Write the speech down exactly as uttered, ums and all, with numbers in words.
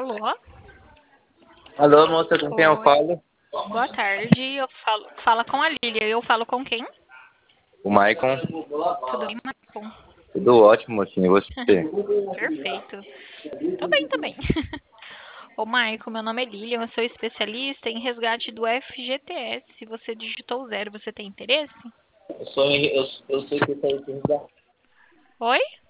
Alô? Alô, moça, com quem eu Oi. falo? Boa tarde. Eu falo, fala com a Lília. Eu falo com quem? O Maicon. Tudo bem, Marcon? Tudo ótimo, mocinho. E você? Perfeito. Tô bem também. Ô, Maicon, meu nome é Lilian, eu sou especialista em resgate do F G T S. Você digitou zero, você tem interesse? Eu sou, eu, eu sou especialista em resgate. Oi?